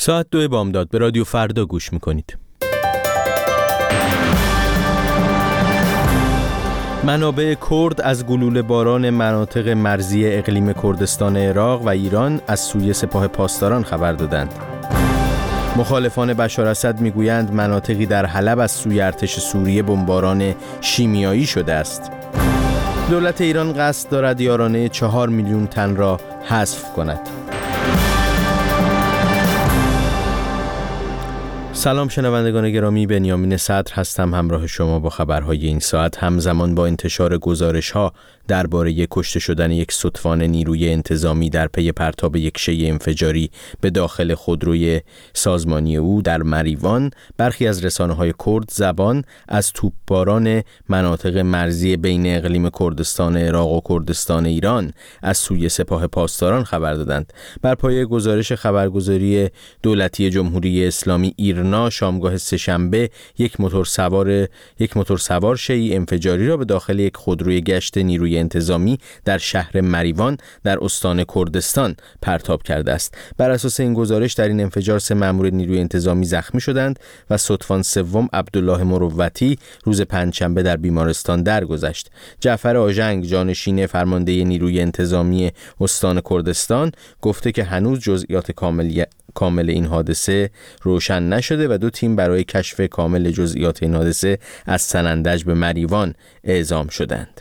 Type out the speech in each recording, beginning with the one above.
ساعت 2 بامداد به رادیو فردا گوش میکنید. منابع کرد از گلوله باران مناطق مرزی اقلیم کردستان عراق و ایران از سوی سپاه پاسداران خبر دادند. مخالفان بشار اسد میگویند مناطقی در حلب از سوی ارتش سوریه بمباران شیمیایی شده است. دولت ایران قصد دارد یارانه 4 میلیون تن را حذف کند. سلام شنوندگان گرامی، بنیامین صدر هستم، همراه شما با خبرهای این ساعت. همزمان با انتشار گزارش‌ها درباره کشته شدن یک ستوان نیروی انتظامی در پی پرتاب یک شیء انفجاری به داخل خودروی سازمانی او در مریوان، برخی از رسانه‌های کرد زبان از توپباران مناطق مرزی بین اقلیم کردستان عراق و کردستان ایران از سوی سپاه پاسداران خبر دادند. بر پایه گزارش خبرگزاری دولتی جمهوری اسلامی ایرنا، شامگاه سه‌شنبه یک موتور سوار شیء انفجاری را به داخل یک خودروی گشت نیروی انتظامی در شهر مریوان در استان کردستان پرتاب کرده است. بر اساس این گزارش در این انفجار 3 مأمور نیروی انتظامی زخمی شدند و ستوان سوم عبدالله مروتی روز پنجشنبه در بیمارستان درگذشت. جعفر آژنگ، جانشین فرمانده نیروی انتظامی استان کردستان، گفته که هنوز جزئیات کامل این حادثه روشن نشده و 2 تیم برای کشف کامل جزئیات این حادثه از سنندج به مریوان اعزام شدند.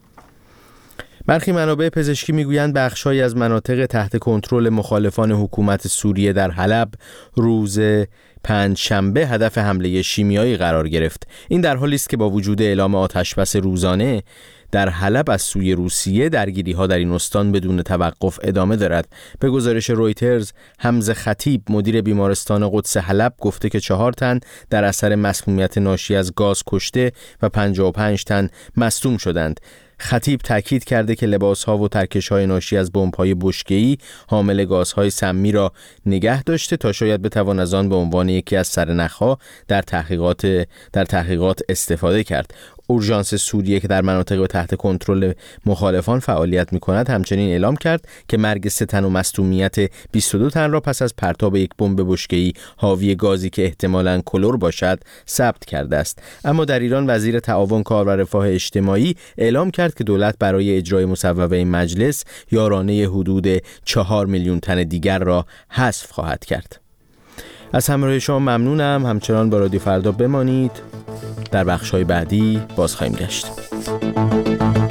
برخی منابع پزشکی میگویند بخش‌هایی از مناطق تحت کنترل مخالفان حکومت سوریه در حلب روز پنجشنبه هدف حمله شیمیایی قرار گرفت. این در حالی است که با وجود اعلام آتش‌بس روزانه در حلب از سوی روسیه، درگیری‌ها در این استان بدون توقف ادامه دارد. به گزارش رویترز، حمزه خطیب، مدیر بیمارستان قدس حلب، گفته که 4 تن در اثر مسمومیت ناشی از گاز کشته و 55 تن مصدوم شدند. خطیب تاکید کرده که لباس‌ها و ترکش‌های ناشی از بمب‌های بشکه‌ای حامل گازهای سمی را نگه داشته تا شاید بتوان از آن به عنوان یکی از سرنخ‌ها در تحقیقات استفاده کرد. اورژانس سوریه که در مناطق تحت کنترل مخالفان فعالیت می‌کند همچنین اعلام کرد که مرگ 3 تن و مصدومیت 22 تن را پس از پرتاب یک بمب بشکه‌ای حاوی گازی که احتمالاً کلور باشد ثبت کرده است. اما در ایران وزیر تعاون، کار و رفاه اجتماعی اعلام کرد که دولت برای اجرای مصوبه مجلس یارانه حدود 4 میلیون تن دیگر را حذف خواهد کرد. از همراهی شما ممنونم. همچنان با رادیو فردا بمانید. در بخش‌های بعدی باز خواهیم گشت.